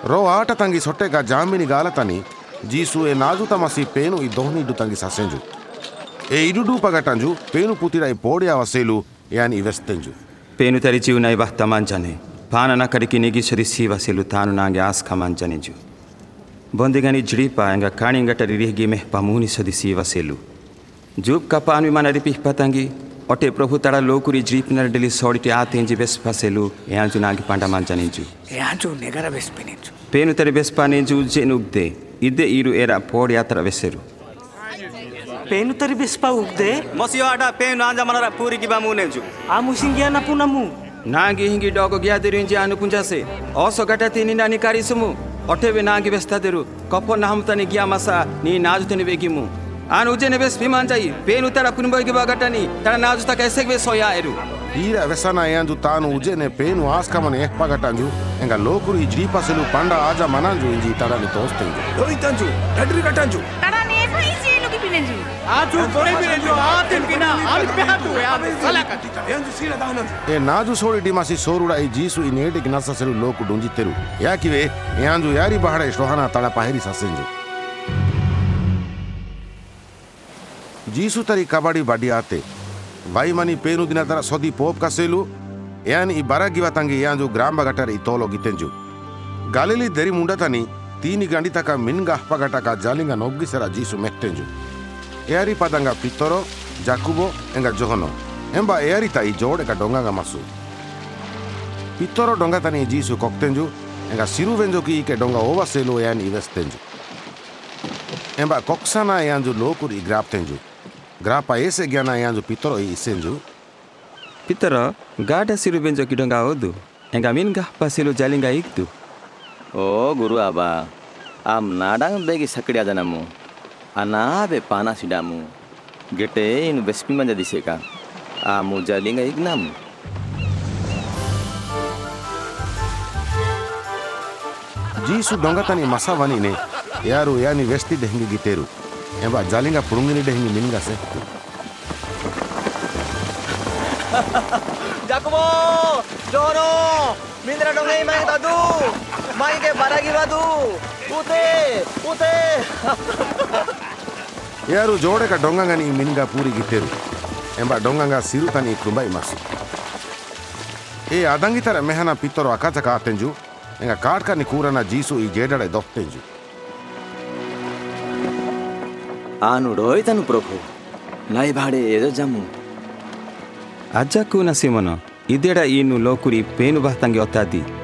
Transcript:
रो आट तंगी सोटे का जामिनी गालतनी जीसु ए नाजु तमसी पेनु ई दोहनी इडु तंगी ससेंजु ए इडुडू पगटंजु पेनु पुतिरा ई पोडिया वसेलु यानी इवेस्तेंजु पेनु तरी जीवनाई बहता मंजने पानना करिकी निगिसरी सी वसेलु तानु नांगे आस खमंजनेजु बंदिगनी जिड़ीपा एंगा काणिंगटरी रिहगी में पमूनी सदी सी वसेलु जूब का पान विमान रिपिह पतंगी ओटे प्रभु तड़ा लोकुरी जीप नरडली सोडिटी आतेंजी बेस फसेलु यांजु नागी पांडा मंजनेजु यांजु नेगरा बेस्पिनेजु पेनु तरी बेस्पानेजु जेनुगदे इदे इरु एरा पोड यात्रा वेसेरु पेनु तरी बेस्पा उगदे मसियो आडा पेनु आंजा मनरा पूरी की बामुनेजु आ मुसिंगिया ना पुनमु नागी हिंगी डोगो गया दिरिंजी आनु पुंजासे ओसो गटती नि नानी कारिसुमु ओठेवे नागी बेस्तादेरु कपो नाहमतनी गिया मसा नी नाजुतनी बेगिमु आन उजेने बेस विमान जाई पेनु तड़ा पुनबोगी बागटनी तड़ा नाजु तक ऐसे वे सोया एरु ईरा वेसना यांजु तानु उजेने पेनु आस्कमने एह पगटंजु एंगा लोकुरी जीपासेलु पंडा आजा मनांजु इंजी तड़ा नि तोस्तेंजु लोइतंजु डडरी कटंजु तड़ा ने भाई जेलु की पिनेंजु आजु बोरे बिनेंजु आतिन किना आल पेहातु या सलाकति यांजु सीला दानंजु ए नाजु सोडी डिमासी सोरुडा ई जीसु इ नेटी गिनससेलु लोकु डुंजितेरु याकिवे यांजु यारी बहड़े श्रोहना तड़ा पाहिरी ससेंजु जीसु तरी कबड्डी बड़ी आते वाई मनी पेनु दिना तरा सोदी पोप कसेलु यानी ई बरगिवा तंगी यांजु ग्राम बगटर ई तोलो गितेंजु गालिली देरी मुंडा तनी तीनी गंडी तका मिनगा पगटा का जालिंगा नोग्गी सरा जीसु मेक्तेंजु एयारी पदंगा पितरो जाकुबो एंगा जोहनो एंबा एयारी ताई जोड़े का डोंगा मसु पितरो डोंगा तनी जीसु कोक्तेंजु एंगा सिरु वेंजो की के डोंगा ओवा सेलो यानी इवेस्तेंजु एंबा कोक्साना यांजु लोकुरी ग्राप्तेंजु ग्रापा ऐसे ज्ञाना यांजु पितरो इसेंजु पितरो गाडा सिरु बेंजो की डोंगा ओदु एंगा मिनगा पासेलु जालिंगा इक्तु ओ गुरु आबा आम नाडांग बेगी सकड़िया जनमु अनाबे पाना सिडामु गेटे इन बेस्पी मंजा दिसेका आमु जालिंगा इग्नामु जीसु डोंगा तनी मसा वनी ने यारू यानी वेस्टी देहंगी गितेरु एंबा जालिंगा पुरुंगिनी देहंगी मिनगा से जाकुबो जोनो मिंद्रा डोंगे माई दादू माई के बारागी बादू उते उते यारू जोड़े का डोंगा गनी मिनगा पूरी गितेरु एंबा डोंगा सिरु तनी कुंबाई मासु ए आदंगी तरह मेहना पितरो अकाचा कातेंजु एंगा काट का निकूरना जीसु ई जेडड़े दोफ्तेंजु आनु रोहितनु प्रभु लाई भाड़े एदो जम्मु अज्जाकू नसीमनो इदेड़ा ईनु लोकुरी पेनु बहतंगी ओतादी